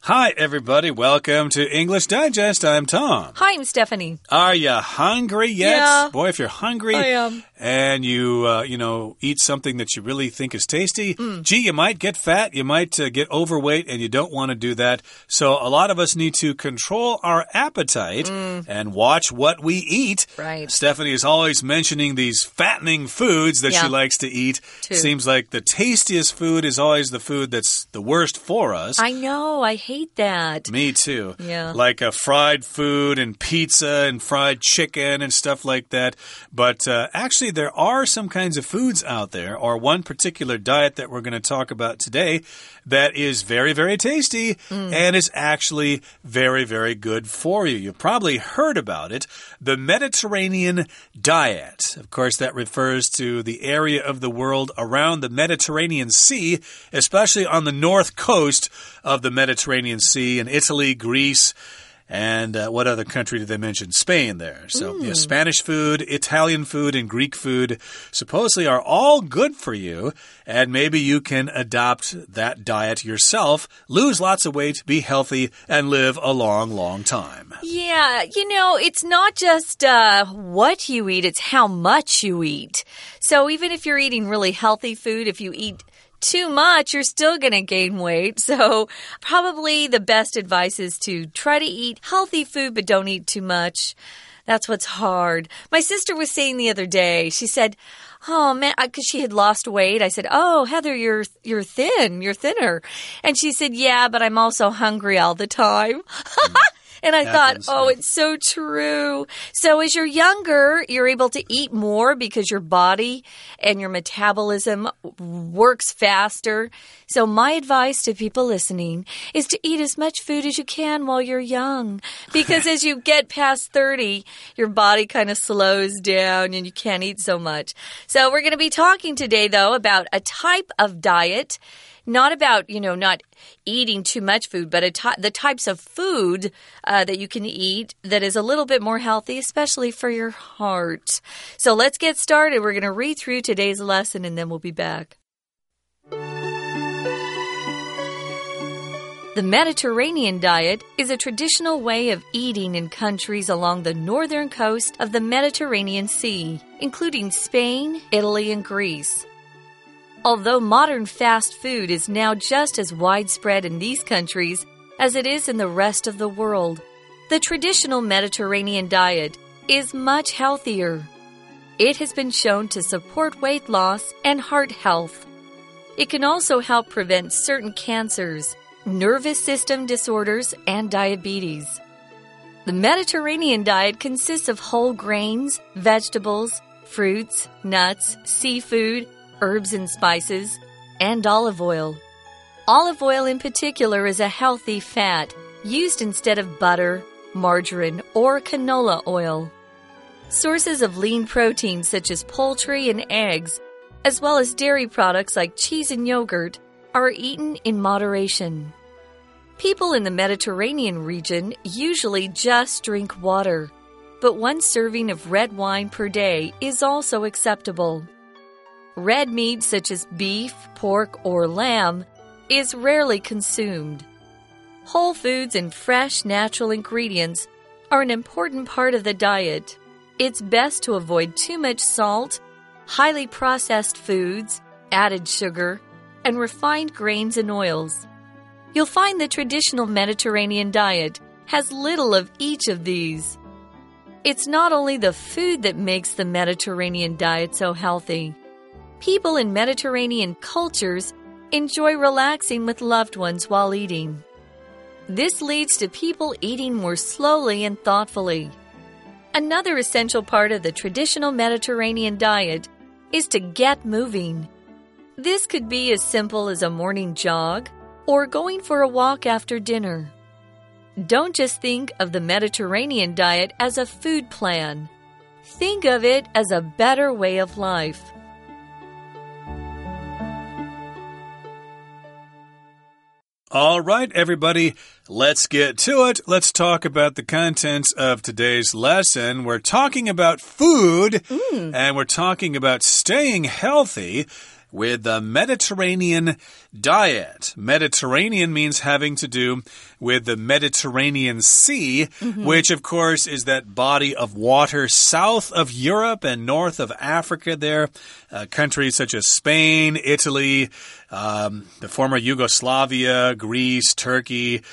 Hi, everybody. Welcome to English Digest. I'm Tom. Hi, I'm Stephanie. Are you hungry yet? Yeah. Boy, if you're hungry I am. and you, eat something that you really think is tasty, gee, you might get fat, you might get overweight, and you don't want to do that. So a lot of us need to control our appetite and watch what we eat. Right. Stephanie is always mentioning these fattening foods that she likes to eat. Too. Seems like the tastiest food is always the food that's the worst for us. I know. I hate that. Me too. Yeah. Like fried food and pizza and fried chicken and stuff like that. But actually, there are some kinds of foods out there, or one particular diet that we're going to talk about today that is very, very tasty and is actually very, very good for you. You've probably heard about it. The Mediterranean diet. Of course, that refers to the area of the world around the Mediterranean Sea, especially on the north coast of the Mediterranean Sea in Italy, Greece, and what other country did they mention? Spain there. So Spanish food, Italian food, and Greek food supposedly are all good for you. And maybe you can adopt that diet yourself, lose lots of weight, be healthy, and live a long, long time. Yeah, it's not just what you eat, it's how much you eat. So even if you're eating really healthy food, if you eat too much, you're still going to gain weight. So probably the best advice is to try to eat healthy food, but don't eat too much. That's what's hard. My sister was saying the other day, she said, oh, man, because she had lost weight. I said, oh, Heather, you're thin. You're thinner. And she said, yeah, but I'm also hungry all the time. And I thought, oh, it's so true. So as you're younger, you're able to eat more because your body and your metabolism works faster. So my advice to people listening is to eat as much food as you can while you're young. Because as you get past 30, your body kind of slows down and you can't eat so much. So we're going to be talking today, though, about a type of diet. Not about, not eating too much food, but the types of food that you can eat that is a little bit more healthy, especially for your heart. So let's get started. We're going to read through today's lesson and then we'll be back. The Mediterranean diet is a traditional way of eating in countries along the northern coast of the Mediterranean Sea, including Spain, Italy, and Greece. Although modern fast food is now just as widespread in these countries as it is in the rest of the world, the traditional Mediterranean diet is much healthier. It has been shown to support weight loss and heart health. It can also help prevent certain cancers, nervous system disorders, and diabetes. The Mediterranean diet consists of whole grains, vegetables, fruits, nuts, seafood, herbs and spices, and olive oil. Olive oil in particular is a healthy fat used instead of butter, margarine, or canola oil. Sources of lean protein such as poultry and eggs, as well as dairy products like cheese and yogurt, are eaten in moderation. People in the Mediterranean region usually just drink water, but one serving of red wine per day is also acceptable. Red meat such as beef, pork, or lamb is rarely consumed. Whole foods and fresh, natural ingredients are an important part of the diet. It's best to avoid too much salt, highly processed foods, added sugar, and refined grains and oils. You'll find the traditional Mediterranean diet has little of each of these. It's not only the food that makes the Mediterranean diet so healthy. People in Mediterranean cultures enjoy relaxing with loved ones while eating. This leads to people eating more slowly and thoughtfully. Another essential part of the traditional Mediterranean diet is to get moving. This could be as simple as a morning jog or going for a walk after dinner. Don't just think of the Mediterranean diet as a food plan. Think of it as a better way of life. All right, everybody, let's get to it. Let's talk about the contents of today's lesson. We're talking about food, and we're talking about staying healthy. with the Mediterranean diet. Mediterranean means having to do with the Mediterranean Sea, which, of course, is that body of water south of Europe and north of Africa there. Countries such as Spain, Italy, the former Yugoslavia, Greece, Turkey.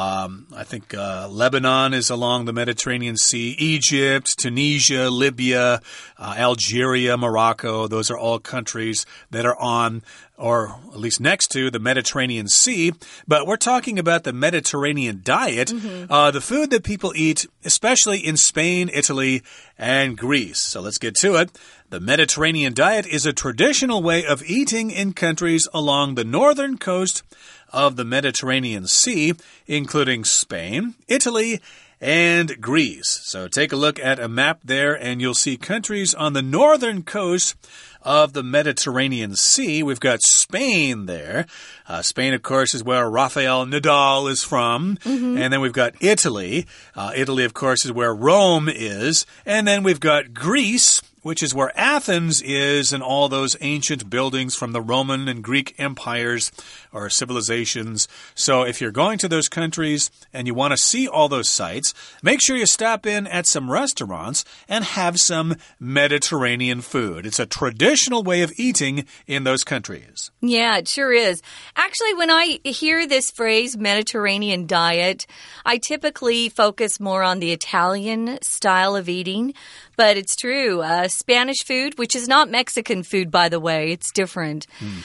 I think Lebanon is along the Mediterranean Sea. Egypt, Tunisia, Libya, Algeria, Morocco. Those are all countries that are on, or at least next to, the Mediterranean Sea. But we're talking about the Mediterranean diet, the food that people eat, especially in Spain, Italy, and Greece. So let's get to it. The Mediterranean diet is a traditional way of eating in countries along the northern coast of the Mediterranean Sea, including Spain, Italy, and Greece. So take a look at a map there, and you'll see countries on the northern coast of the Mediterranean Sea. We've got Spain there. Spain, of course, is where Rafael Nadal is from. And then we've got Italy. Italy, of course, is where Rome is. And then we've got Greece, which is where Athens is, and all those ancient buildings from the Roman and Greek empires or civilizations. So if you're going to those countries and you want to see all those sites, make sure you stop in at some restaurants and have some Mediterranean food. It's a traditional way of eating in those countries. Yeah, it sure is. Actually, when I hear this phrase, Mediterranean diet, I typically focus more on the Italian style of eating. But it's true. Spanish food, which is not Mexican food, by the way. It's different.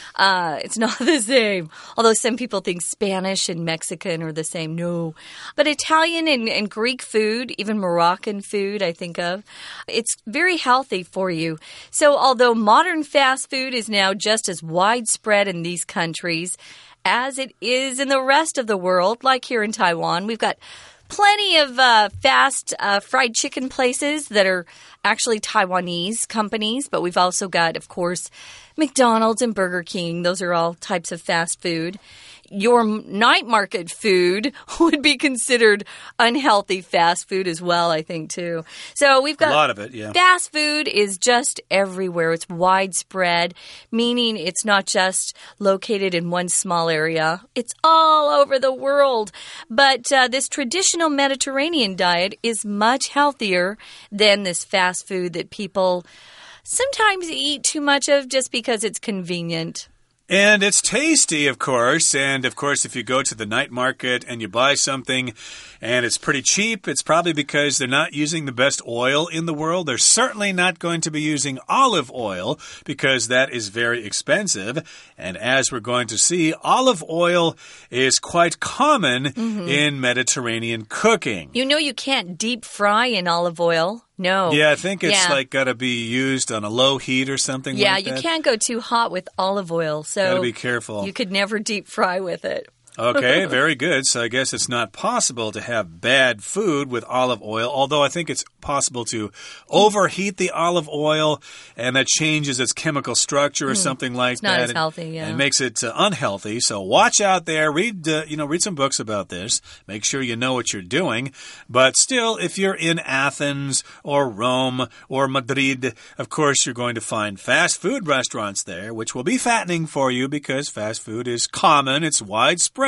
It's not the same. Although some people think Spanish and Mexican are the same. No. But Italian and Greek food, even Moroccan food, I think of, it's very healthy for you. So although modern fast food is now just as widespread in these countries as it is in the rest of the world, like here in Taiwan, we've got plenty of fast fried chicken places that are actually Taiwanese companies, but we've also got, of course, McDonald's and Burger King. Those are all types of fast food. Your night market food would be considered unhealthy fast food as well, I think, too. So we've got a lot of it, yeah. Fast food is just everywhere. It's widespread, meaning it's not just located in one small area. It's all over the world. But this traditional Mediterranean diet is much healthier than this fast food that people sometimes eat too much of just because it's convenient. And it's tasty, of course. And, of course, if you go to the night market and you buy something and it's pretty cheap, it's probably because they're not using the best oil in the world. They're certainly not going to be using olive oil because that is very expensive. And as we're going to see, olive oil is quite common in Mediterranean cooking. You know you can't deep fry in olive oil. No. Yeah, I think it's like got to be used on a low heat or something like that. Yeah, you can't go too hot with olive oil, so got to be careful. You could never deep fry with it. Okay, very good. So I guess it's not possible to have bad food with olive oil, although I think it's possible to overheat the olive oil and that changes its chemical structure or something like that. It's not as healthy, yeah. And makes it unhealthy. So watch out there. Read some books about this. Make sure you know what you're doing. But still, if you're in Athens or Rome or Madrid, of course, you're going to find fast food restaurants there, which will be fattening for you because fast food is common. It's widespread.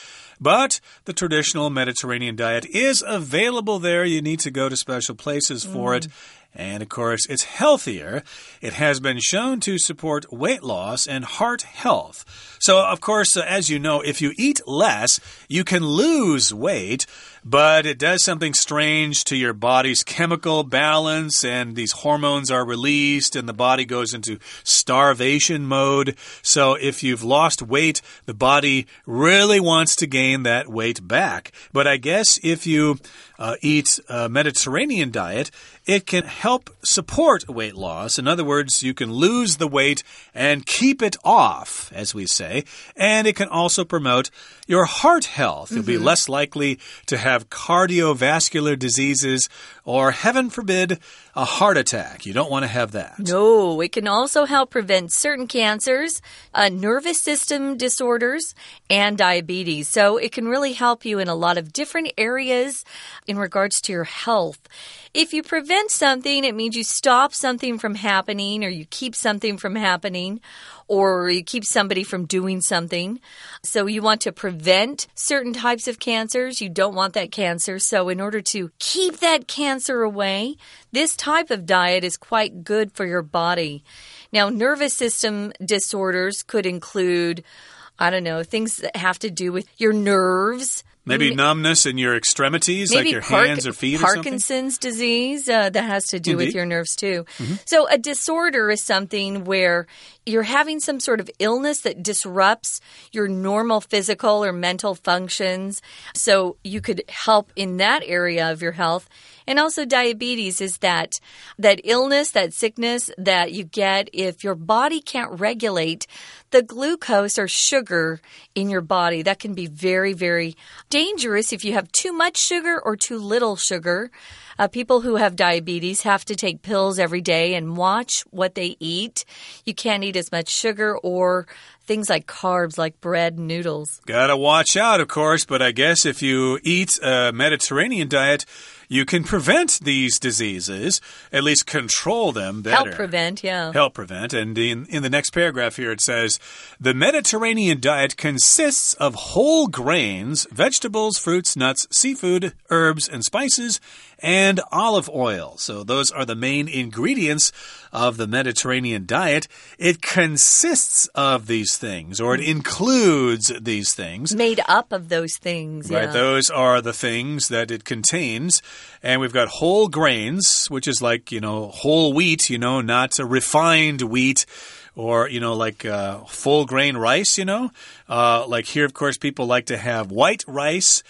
But the traditional Mediterranean diet is available there. You need to go to special places for it. And, of course, it's healthier. It has been shown to support weight loss and heart health. So, of course, as you know, if you eat less, you can lose weight, but it does something strange to your body's chemical balance, and these hormones are released, and the body goes into starvation mode. So if you've lost weight, the body really wants to gain that weight back. But I guess if you eat a Mediterranean diet, it can help support weight loss. In other words, you can lose the weight and keep it off, as we say. And it can also promote your heart health. You'll be less likely to have cardiovascular diseases or, heaven forbid, a heart attack. You don't want to have that. No, it can also help prevent certain cancers, nervous system disorders, and diabetes. So it can really help you in a lot of different areas in regards to your health. If you prevent something, it means you stop something from happening, or you keep something from happening, or you keep somebody from doing something. So you want to prevent certain types of cancers. You don't want that cancer. So in order to keep that cancer away, this type of diet is quite good for your body. Now, nervous system disorders could include, I don't know, things that have to do with your nerves. Maybe numbness in your extremities, like your hands or feet or something? Parkinson's disease, that has to do with your nerves too. So a disorder is something where you're having some sort of illness that disrupts your normal physical or mental functions. So you could help in that area of your health. And also diabetes is that illness, that sickness that you get if your body can't regulate the glucose or sugar in your body. That can be very, very dangerous if you have too much sugar or too little sugar. People who have diabetes have to take pills every day and watch what they eat. You can't eat as much sugar or things like carbs, like bread and noodles. Gotta watch out, of course, but I guess if you eat a Mediterranean diet, you can prevent these diseases, at least control them better. Help prevent, yeah. Help prevent. And in the next paragraph here, it says, the Mediterranean diet consists of whole grains, vegetables, fruits, nuts, seafood, herbs, and spices, and olive oil. So those are the main ingredients of the Mediterranean diet. It consists of these things, or it includes these things. Made up of those things, right, yeah. Those are the things that it contains. And we've got whole grains, which is like, whole wheat, not a refined wheat. Or, like full grain rice, like here, of course, people like to have white rice.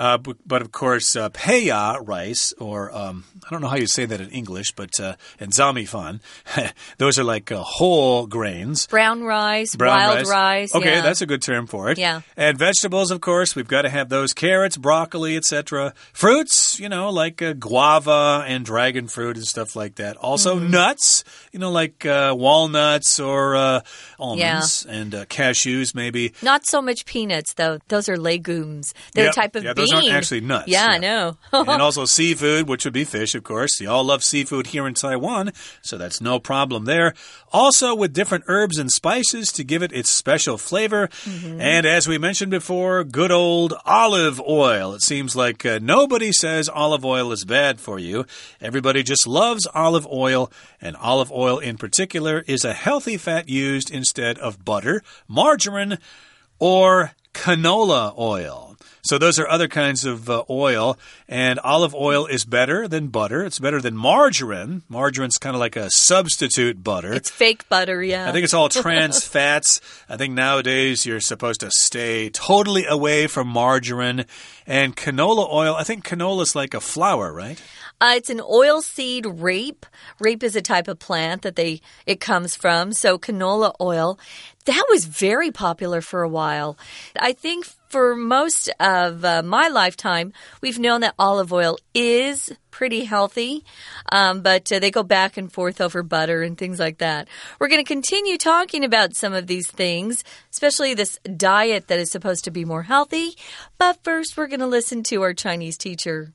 But of course, peya rice, or I don't know how you say that in English, but and zamifan, those are like whole grains. Brown rice, wild rice. Okay, yeah. That's a good term for it. Yeah. And vegetables, of course, we've got to have those: carrots, broccoli, etc. Fruits, like guava and dragon fruit and stuff like that. Also nuts, like walnuts or almonds and cashews, maybe. Not so much peanuts, though. Those are legumes. They're a type of bean. Those aren't actually nuts. Yeah, I know. And also seafood, which would be fish, of course. You all love seafood here in Taiwan, so that's no problem there. Also with different herbs and spices to give it its special flavor. And as we mentioned before, good old olive oil. It seems like nobody says olive oil is bad for you. Everybody just loves olive oil, and olive oil in particular is a healthy fat used instead of butter, margarine, or canola oil. So those are other kinds of oil, and olive oil is better than butter. It's better than margarine. Margarine's kind of like a substitute butter. It's fake butter, yeah. I think it's all trans fats. I think nowadays you're supposed to stay totally away from margarine. And canola oil, I think canola is like a flour, right? It's an oilseed rape. Rape is a type of plant that it comes from. So canola oil, that was very popular for a while. I think for most of my lifetime, we've known that olive oil is pretty healthy, but they go back and forth over butter and things like that. We're going to continue talking about some of these things, especially this diet that is supposed to be more healthy. But first, we're going to listen to our Chinese teacher.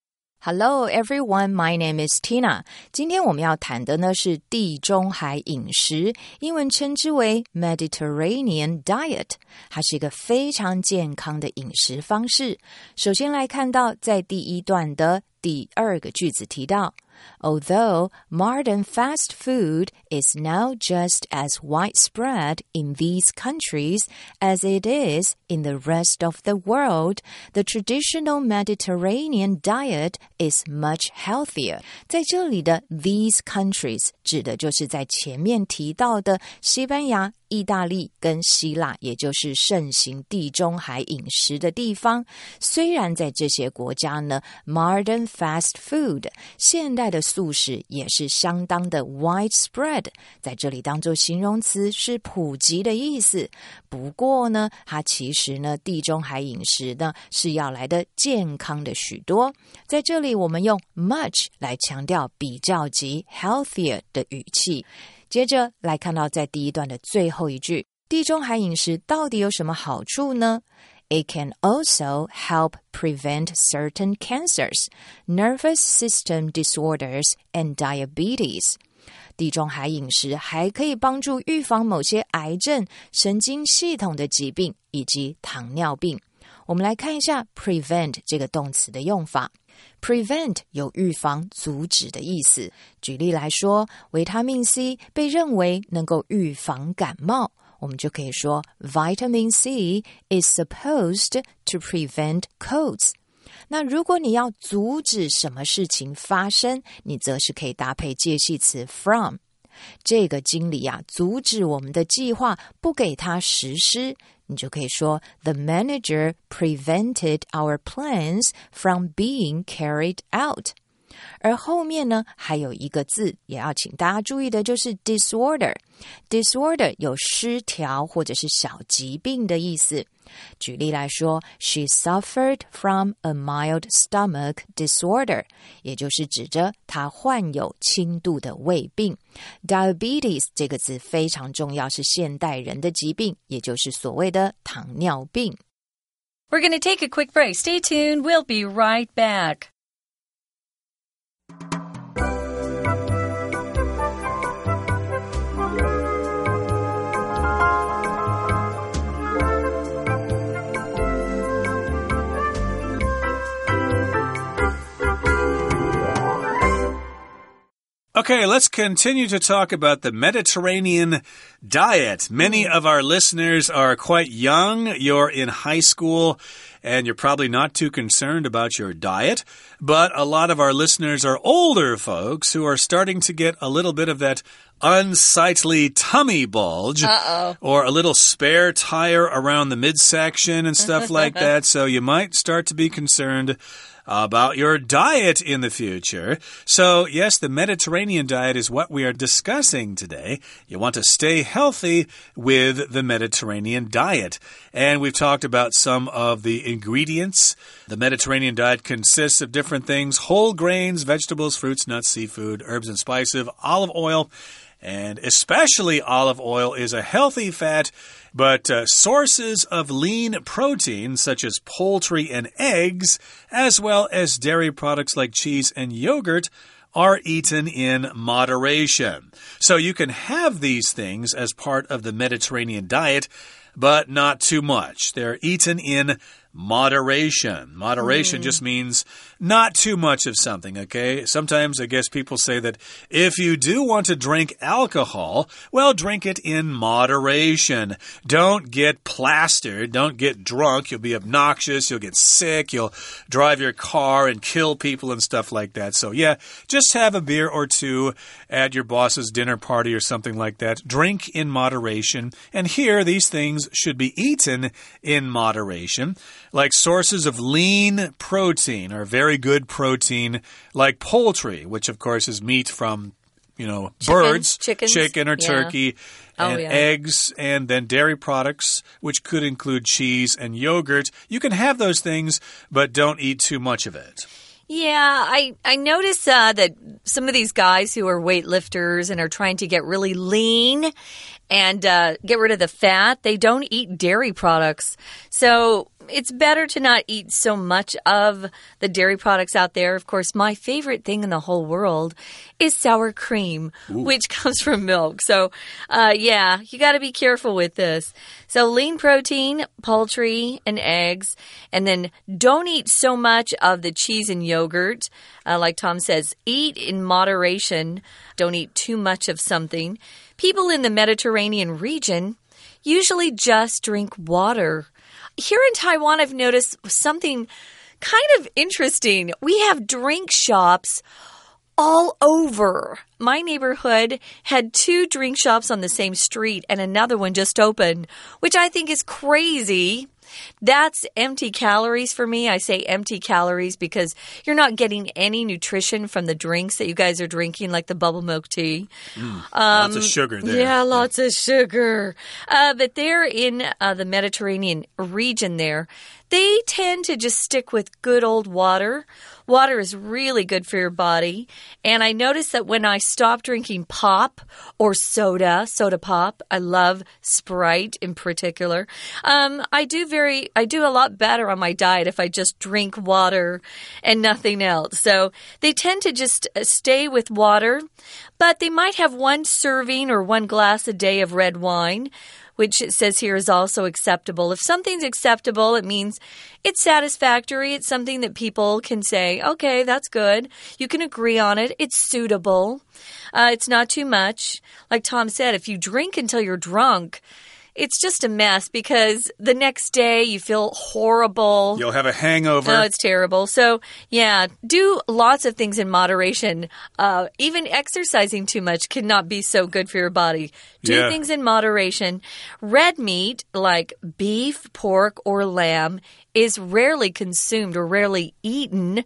Hello everyone, my name is Tina. 今天我们要谈的呢是地中海饮食，英文称之为 Mediterranean Diet。它是一个非常健康的饮食方式。首先来看到在第一段的第二个句子提到Although modern fast food is now just as widespread in these countries as it is in the rest of the world, the traditional Mediterranean diet is much healthier. 在这里的 these countries 指的就是在前面提到的西班牙、意大利跟希腊，也就是盛行地中海饮食的地方。虽然在这些国家呢 modern fast food 现代的素食也是相当的 widespread， 在这里当作形容词是普及的意思。不过呢，它其实呢地中海饮食呢是要来的健康的许多。在这里我们用 much 来强调比较级 healthier 的语气。接着来看到在第一段的最后一句，地中海饮食到底有什么好处呢 It can also help prevent certain cancers, nervous system disorders, and diabetes. 地中海饮食还可以帮助预防某些癌症、神经系统的疾病以及糖尿病。我们来看一下 prevent 这个动词的用法。Prevent 有预防、阻止的意思。举例来说，维他命 C 被认为能够预防感冒，我们就可以说 Vitamin C is supposed to prevent colds。那如果你要阻止什么事情发生，你则是可以搭配介系词 from。这个经理阻止我们的计划，不给它实施，你就可以说 The manager prevented our plans from being carried out。而后面呢，还有一个字也要请大家注意的，就是 disorder。disorder 有失调或者是小疾病的意思。举例来说 She suffered from a mild stomach disorder， 也就是指着她患有轻度的胃病。Diabetes 这个字非常重要，是现代人的疾病，也就是所谓的糖尿病。 We're going to take a quick break. Stay tuned. We'll be right back. Okay, let's continue to talk about the Mediterranean diet. Many of our listeners are quite young. You're in high school, and you're probably not too concerned about your diet. But a lot of our listeners are older folks who are starting to get a little bit of that unsightly tummy bulge. Or a little spare tire around the midsection and stuff like that. So you might start to be concerned about your diet in the future. So, yes, the Mediterranean diet is what we are discussing today. You want to stay healthy with the Mediterranean diet. And we've talked about some of the ingredients. The Mediterranean diet consists of different things: whole grains, vegetables, fruits, nuts, seafood, herbs and spices, olive oil. And especially olive oil is a healthy fat, but sources of lean protein such as poultry and eggs, as well as dairy products like cheese and yogurt, are eaten in moderation. So you can have these things as part of the Mediterranean diet, but not too much. They're eaten in moderation. Moderation just means not too much of something, okay? Sometimes I guess people say that if you do want to drink alcohol, well, drink it in moderation. Don't get plastered. Don't get drunk. You'll be obnoxious. You'll get sick. You'll drive your car and kill people and stuff like that. So, yeah, just have a beer or two at your boss's dinner party or something like that. Drink in moderation. And here, these things should be eaten in moderation. Like sources of lean protein or very good protein, like poultry, which of course is meat from, birds, chicken or turkey, and eggs, and then dairy products, which could include cheese and yogurt. You can have those things, but don't eat too much of it. Yeah, I noticed that some of these guys who are weightlifters and are trying to get really lean and get rid of the fat, they don't eat dairy products. So it's better to not eat so much of the dairy products out there. Of course, my favorite thing in the whole world is sour cream, which comes from milk. So, yeah, you got to be careful with this. So lean protein, poultry, and eggs. And then don't eat so much of the cheese and yogurt. Like Tom says, eat in moderation. Don't eat too much of something. People in the Mediterranean region usually just drink water. Here in Taiwan, I've noticed something kind of interesting. We have drink shops all over. My neighborhood had 2 drink shops on the same street and another one just opened, which I think is crazy. That's empty calories for me. I say empty calories because you're not getting any nutrition from the drinks that you guys are drinking, like the bubble milk tea. Lots of sugar there. Yeah, lots of sugar. But there in the Mediterranean region there, they tend to just stick with good old water. Water is really good for your body. And I noticed that when I stop drinking pop or soda pop, I love Sprite in particular, I do a lot better on my diet if I just drink water and nothing else. So they tend to just stay with water, but they might have one serving or one glass a day of red wine, which it says here is also acceptable. If something's acceptable, it means it's satisfactory. It's something that people can say, okay, that's good. You can agree on it. It's suitable. It's not too much. Like Tom said, if you drink until you're drunk, it's just a mess because the next day you feel horrible. You'll have a hangover. Oh, it's terrible. So, yeah, do lots of things in moderation. Even exercising too much cannot be so good for your body. Do things in moderation. Red meat, like beef, pork, or lamb, is rarely consumed or rarely eaten.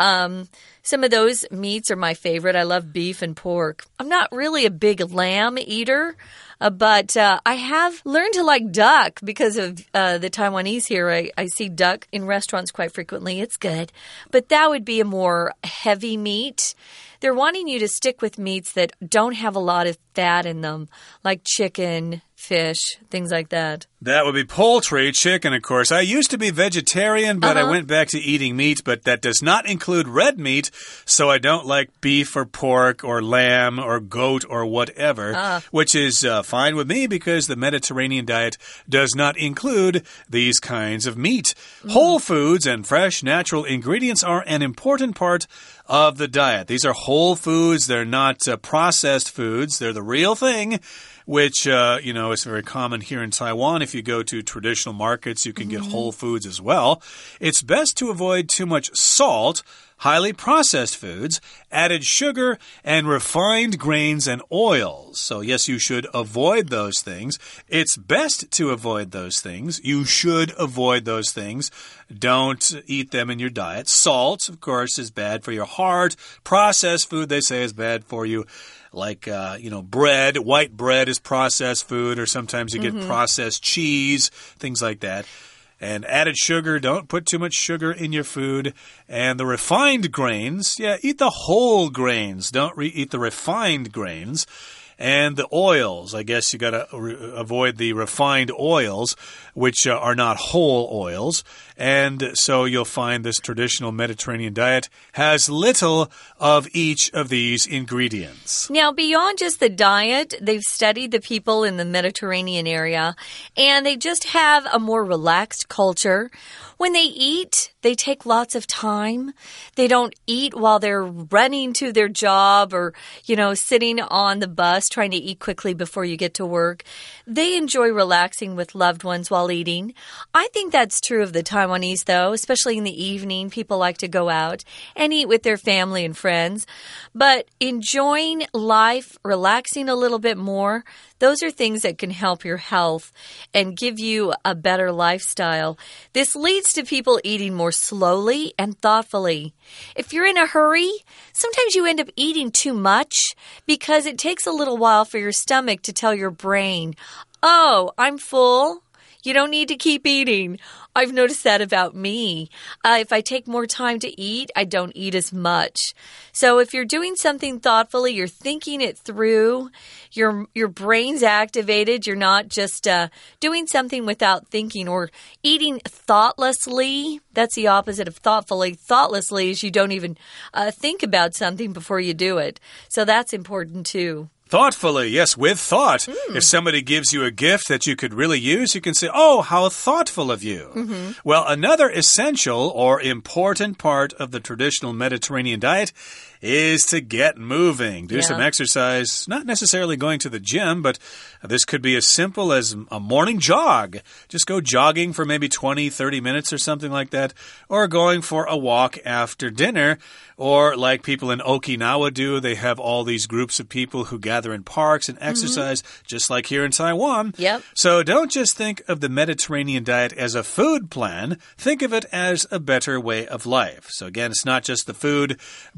Some of those meats are my favorite. I love beef and pork. I'm not really a big lamb eater, but I have learned to like duck because of the Taiwanese here. I see duck in restaurants quite frequently. It's good. But that would be a more heavy meat. They're wanting you to stick with meats that don't have a lot of fat in them, like chicken, fish, things like that. That would be poultry, chicken, of course. I used to be vegetarian, but I went back to eating meat, but that does not include red meat, so I don't like beef or pork or lamb or goat or whatever, which is fine with me because the Mediterranean diet does not include these kinds of meat. Whole foods and fresh, natural ingredients are an important part of the diet. These are whole foods. They're not processed foods. They're the real thing, which, is very common here in Taiwan. If you go to traditional markets, you can get whole foods as well. It's best to avoid too much salt, highly processed foods, added sugar, and refined grains and oils. So, yes, you should avoid those things. It's best to avoid those things. You should avoid those things. Don't eat them in your diet. Salt, of course, is bad for your heart. Processed food, they say, is bad for you. Like, bread. White bread is processed food, or sometimes you get processed cheese, things like that. And added sugar, don't put too much sugar in your food. And the refined grains, eat the whole grains. Don't eat the refined grains. And the oils, I guess you got to avoid the refined oils, which are not whole oils. And so you'll find this traditional Mediterranean diet has little of each of these ingredients. Now, beyond just the diet, they've studied the people in the Mediterranean area, and they just have a more relaxed culture. When they eat, they take lots of time. They don't eat while they're running to their job or, sitting on the bus trying to eat quickly before you get to work. They enjoy relaxing with loved ones while eating. I think that's true of the Taiwanese, though, especially in the evening. People like to go out and eat with their family and friends. But enjoying life, relaxing a little bit more, those are things that can help your health and give you a better lifestyle. This leads to people eating more slowly and thoughtfully. If you're in a hurry, sometimes you end up eating too much because it takes a little while for your stomach to tell your brain, oh, I'm full. You don't need to keep eating. I've noticed that about me. If I take more time to eat, I don't eat as much. So if you're doing something thoughtfully, you're thinking it through, your brain's activated, you're not just doing something without thinking or eating thoughtlessly. That's the opposite of thoughtfully. Thoughtlessly is you don't even think about something before you do it. So that's important too. Thoughtfully, yes, with thought. If somebody gives you a gift that you could really use, you can say, oh, how thoughtful of you. Well, another essential or important part of the traditional Mediterranean diet is to get moving. Do some exercise, not necessarily going to the gym, but this could be as simple as a morning jog. Just go jogging for maybe 20, 30 minutes or something like that, or going for a walk after dinner, or like people in Okinawa do, they have all these groups of people who gather in parks and exercise, just like here in Taiwan. So don't just think of the Mediterranean diet as a food plan. Think of it as a better way of life. So again, it's not just the food, but it's your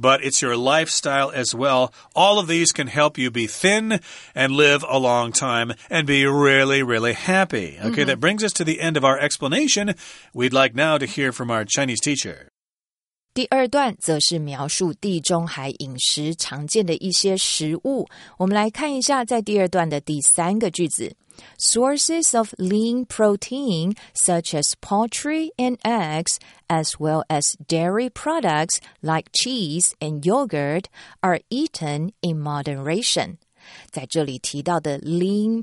your lifestyle as well. All of these can help you be thin and live a long time and be really, really happy. Okay, that brings us to the end of our explanation. We'd like now to hear from our Chinese teacher. 第二段则是描述地中海饮食常见的一些食物。我们来看一下在第二段的第3个句子。Sources of lean protein, such as poultry and eggs, as well as dairy products like cheese and yogurt, are eaten in moderation. 在这里提到的 lean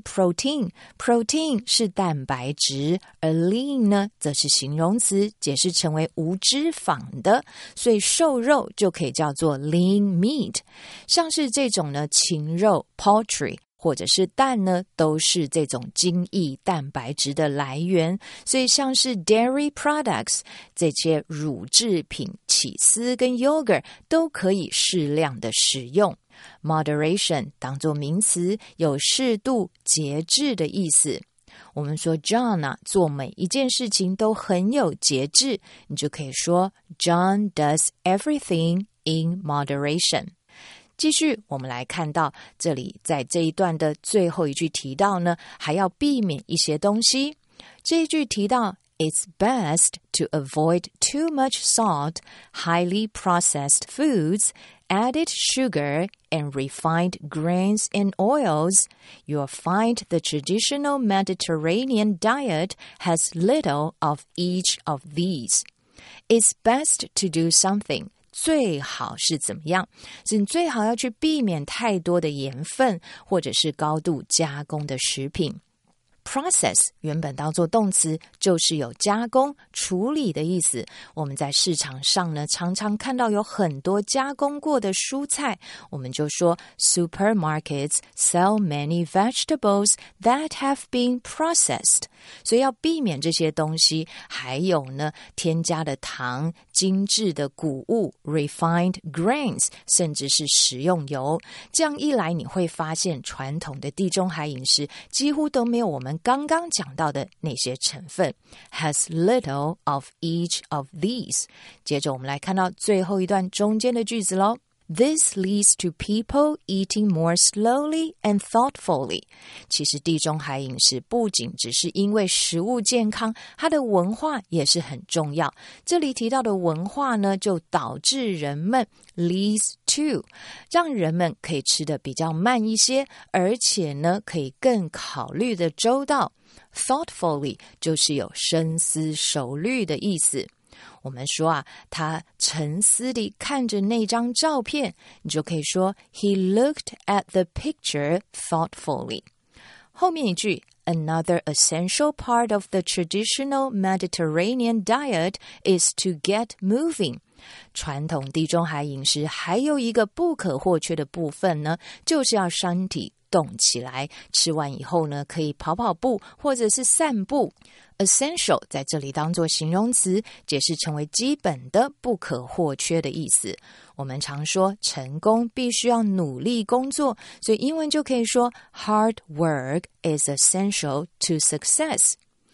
protein 是蛋白质，而 lean 呢则是形容词，解释成为无脂肪的，所以瘦肉就可以叫做 lean meat。像是这种呢禽肉 poultry或者是蛋呢，都是这种精益蛋白质的来源，所以像是 dairy products 这些乳制品，起司跟 yogurt 都可以适量的使用。Moderation 当作名词，有适度、节制的意思。我们说 John 啊，做每一件事情都很有节制，你就可以说 John does everything in moderation。继续，我们来看到这里，在这一段的最后一句提到呢，还要避免一些东西。这一句提到 It's best to avoid too much salt, highly processed foods, added sugar, and refined grains and oils. You'll find the traditional Mediterranean diet has little of each of these. It's best to do something.最好是怎么样？是你最好要去避免太多的盐分，或者是高度加工的食品。Process 原本当作动词，就是有加工、处理的意思。我们在市场上呢，常常看到有很多加工过的蔬菜，我们就说 Supermarkets sell many vegetables that have been processed。所以要避免这些东西，还有呢，添加的糖、精致的谷物 refined grains， 甚至是食用油。这样一来，你会发现传统的地中海饮食几乎都没有我们刚刚讲到的那些成分 has little of each of these。 接着我们来看到最后一段中间的句子咯。This leads to people eating more slowly and thoughtfully. 其实地中海饮食不仅只是因为食物健康，它的文化也是很重要。这里提到的文化呢，就导致人们 leads to 让人们可以吃得比较慢一些，而且呢可以更考虑的周到。Thoughtfully 就是有深思熟虑的意思。我们说啊，他沉思地看着那张照片，你就可以说 He looked at the picture thoughtfully。 后面一句 Another essential part of the traditional Mediterranean diet is to get moving。 传统地中海饮食还有一个不可或缺的部分呢，就是要身体动起来，吃完以后呢，可以跑跑步或者是散步。Essential 在这里当作形容词，解释成为基本的、不可或缺的意思。我们常说成功必须要努力工作，所以英文就可以说 Hard work is essential to success。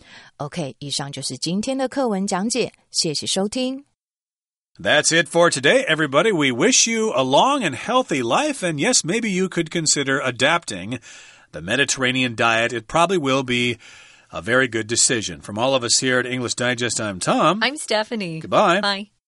OK， 以上就是今天的课文讲解，谢谢收听。 That's it for today, everybody. We wish you a long and healthy life, and yes, maybe you could consider adapting the Mediterranean diet. It probably will be a very good decision. From all of us here at English Digest, I'm Tom. I'm Stephanie. Goodbye. Bye.